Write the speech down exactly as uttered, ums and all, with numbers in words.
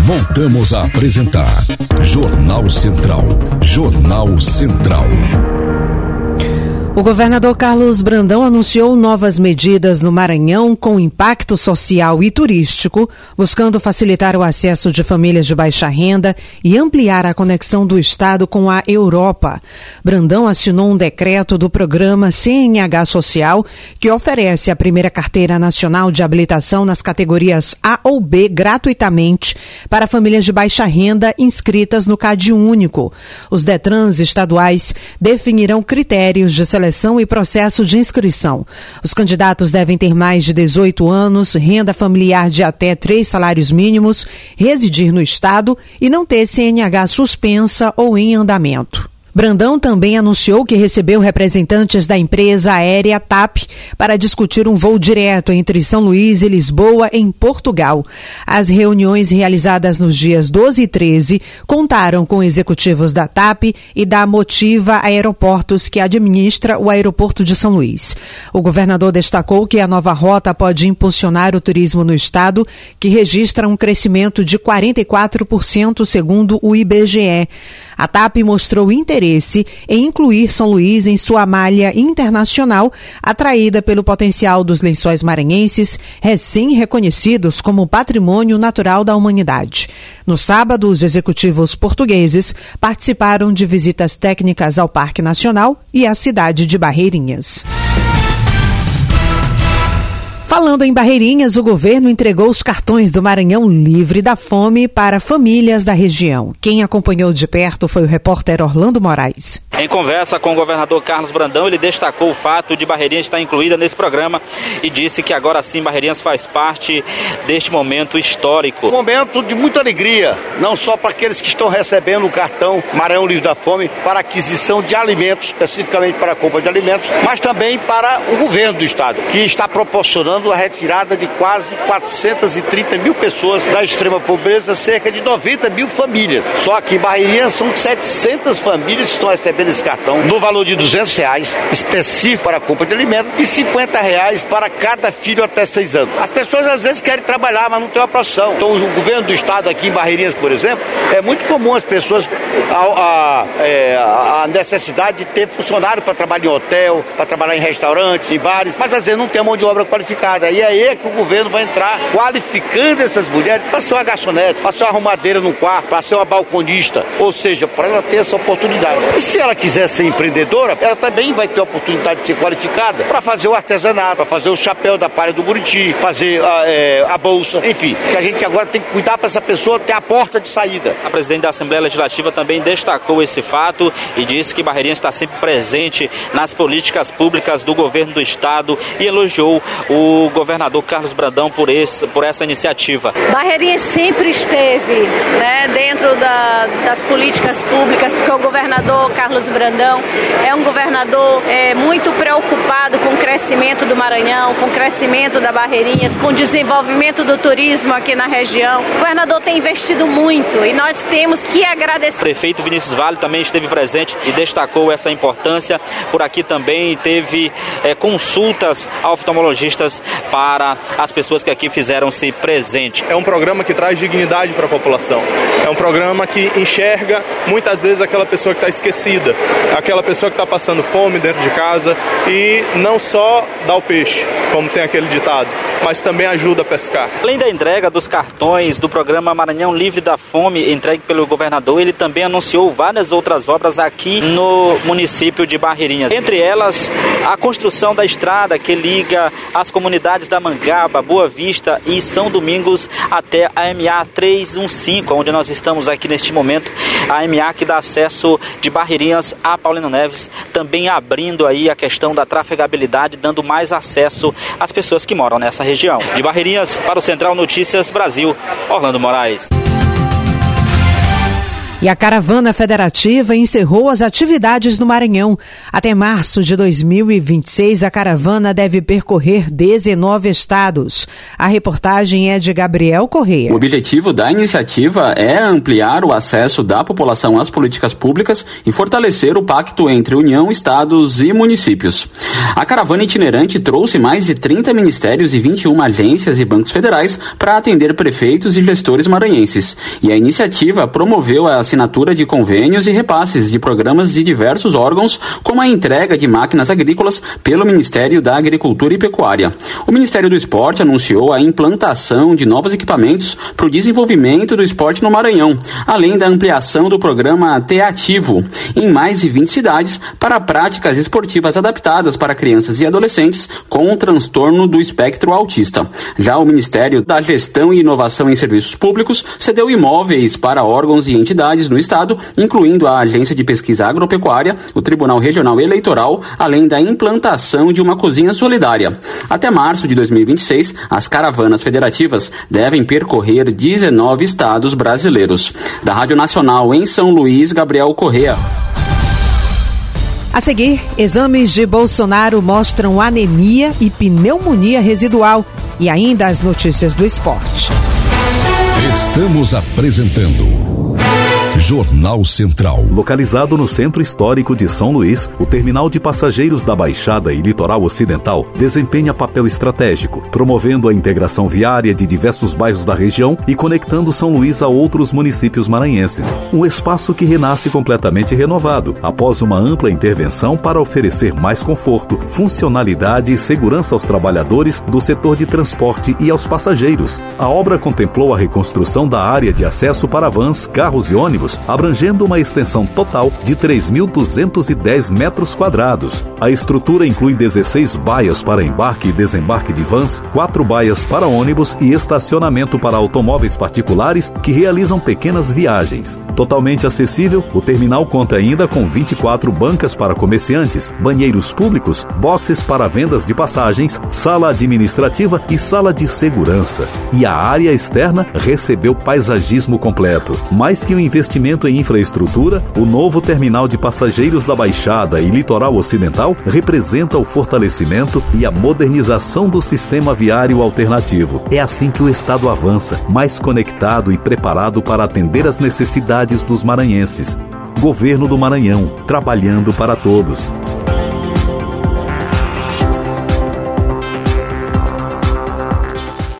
Voltamos a apresentar Jornal Central. Jornal Central. O governador Carlos Brandão anunciou novas medidas no Maranhão com impacto social e turístico, buscando facilitar o acesso de famílias de baixa renda e ampliar a conexão do estado com a Europa. Brandão assinou um decreto do programa C N H Social, que oferece a primeira carteira nacional de habilitação nas categorias A ou B gratuitamente para famílias de baixa renda inscritas no CAD Único. Os DETRANs estaduais definirão critérios de seleção e processo de inscrição. Os candidatos devem ter mais de dezoito anos, renda familiar de até três salários mínimos, residir no estado e não ter C N H suspensa ou em andamento. Brandão também anunciou que recebeu representantes da empresa aérea TAP para discutir um voo direto entre São Luís e Lisboa, em Portugal. As reuniões realizadas nos dias doze e treze contaram com executivos da TAP e da Motiva Aeroportos, que administra o aeroporto de São Luís. O governador destacou que a nova rota pode impulsionar o turismo no estado, que registra um crescimento de quarenta e quatro por cento segundo o I B G E. A TAP mostrou interesse em incluir São Luís em sua malha internacional, atraída pelo potencial dos lençóis maranhenses, recém-reconhecidos como patrimônio natural da humanidade. No sábado, os executivos portugueses participaram de visitas técnicas ao Parque Nacional e à cidade de Barreirinhas. Falando em Barreirinhas, o governo entregou os cartões do Maranhão Livre da Fome para famílias da região. Quem acompanhou de perto foi o repórter Orlando Moraes. Em conversa com o governador Carlos Brandão, ele destacou o fato de Barreirinhas estar incluída nesse programa e disse que agora sim Barreirinhas faz parte deste momento histórico. Um momento de muita alegria, não só para aqueles que estão recebendo o cartão Maranhão Livre da Fome para aquisição de alimentos, especificamente para a compra de alimentos, mas também para o governo do estado, que está proporcionando a retirada de quase quatrocentas e trinta mil pessoas da extrema pobreza, cerca de noventa mil famílias. Só aqui em Barreirinhas são setecentas famílias que estão recebendo esse cartão no valor de duzentos reais, específico para a compra de alimentos, e cinquenta reais para cada filho até seis anos. As pessoas às vezes querem trabalhar, mas não tem uma profissão. Então o governo do estado aqui em Barreirinhas, por exemplo, é muito comum as pessoas a, a, é, a necessidade de ter funcionário para trabalhar em hotel, para trabalhar em restaurantes, em bares, mas às vezes não tem mão de obra qualificada. E aí é que o governo vai entrar qualificando essas mulheres para ser uma garçonete, para ser uma arrumadeira no quarto, para ser uma balconista, ou seja, para ela ter essa oportunidade. E se ela quiser ser empreendedora, ela também vai ter a oportunidade de ser qualificada para fazer o artesanato, para fazer o chapéu da palha do Buriti, fazer a, é, a bolsa, enfim, que a gente agora tem que cuidar para essa pessoa ter a porta de saída. A presidente da Assembleia Legislativa também destacou esse fato e disse que Barreirinhas está sempre presente nas políticas públicas do governo do estado e elogiou o o governador Carlos Brandão por, esse, por essa iniciativa. Barreirinhas sempre esteve, né, dentro da, das políticas públicas, porque o governador Carlos Brandão é um governador é, muito preocupado com o crescimento do Maranhão, com o crescimento da Barreirinhas, com o desenvolvimento do turismo aqui na região. O governador tem investido muito e nós temos que agradecer. O prefeito Vinícius Vale também esteve presente e destacou essa importância. Por aqui também teve é, consultas a oftalmologistas para as pessoas que aqui fizeram-se presente. É um programa que traz dignidade para a população. É um programa que enxerga muitas vezes aquela pessoa que está esquecida, aquela pessoa que está passando fome dentro de casa e não só dá o peixe, como tem aquele ditado, mas também ajuda a pescar. Além da entrega dos cartões do programa Maranhão Livre da Fome, entregue pelo governador, ele também anunciou várias outras obras aqui no município de Barreirinhas. Entre elas, a construção da estrada que liga as comunidades da Mangaba, Boa Vista e São Domingos até a M A trezentos e quinze, onde nós estamos aqui neste momento. A M A que dá acesso de Barreirinhas a Paulino Neves, também abrindo aí a questão da trafegabilidade, dando mais acesso às pessoas que moram nessa região. De Barreirinhas para o Central Notícias Brasil, Orlando Moraes. E a Caravana Federativa encerrou as atividades no Maranhão. Até março de dois mil e vinte e seis, a caravana deve percorrer dezenove estados. A reportagem é de Gabriel Correia. O objetivo da iniciativa é ampliar o acesso da população às políticas públicas e fortalecer o pacto entre União, estados e municípios. A caravana itinerante trouxe mais de trinta ministérios e vinte e uma agências e bancos federais para atender prefeitos e gestores maranhenses. E a iniciativa promoveu a assinatura de convênios e repasses de programas de diversos órgãos, como a entrega de máquinas agrícolas pelo Ministério da Agricultura e Pecuária. O Ministério do Esporte anunciou a implantação de novos equipamentos para o desenvolvimento do esporte no Maranhão, além da ampliação do programa T Ativo em mais de vinte cidades para práticas esportivas adaptadas para crianças e adolescentes com um transtorno do espectro autista. Já o Ministério da Gestão e Inovação em Serviços Públicos cedeu imóveis para órgãos e entidades no estado, incluindo a Agência de Pesquisa Agropecuária, o Tribunal Regional Eleitoral, além da implantação de uma cozinha solidária. Até março de dois mil e vinte e seis, as caravanas federativas devem percorrer dezenove estados brasileiros. Da Rádio Nacional em São Luís, Gabriel Correia. A seguir, exames de Bolsonaro mostram anemia e pneumonia residual. E ainda as notícias do esporte. Estamos apresentando Jornal Central. Localizado no centro histórico de São Luís, o terminal de passageiros da Baixada e Litoral Ocidental desempenha papel estratégico, promovendo a integração viária de diversos bairros da região e conectando São Luís a outros municípios maranhenses. Um espaço que renasce completamente renovado, após uma ampla intervenção para oferecer mais conforto, funcionalidade e segurança aos trabalhadores do setor de transporte e aos passageiros. A obra contemplou a reconstrução da área de acesso para vans, carros e ônibus, abrangendo uma extensão total de três mil duzentos e dez metros quadrados. A estrutura inclui dezesseis baias para embarque e desembarque de vans, quatro baias para ônibus e estacionamento para automóveis particulares que realizam pequenas viagens. Totalmente acessível, o terminal conta ainda com vinte e quatro bancas para comerciantes, banheiros públicos, boxes para vendas de passagens, sala administrativa e sala de segurança. E a área externa recebeu paisagismo completo. Mais que um investimento em infraestrutura, o novo terminal de passageiros da Baixada e Litoral Ocidental representa o fortalecimento e a modernização do sistema viário alternativo. É assim que o Estado avança, mais conectado e preparado para atender às necessidades dos maranhenses. Governo do Maranhão, trabalhando para todos.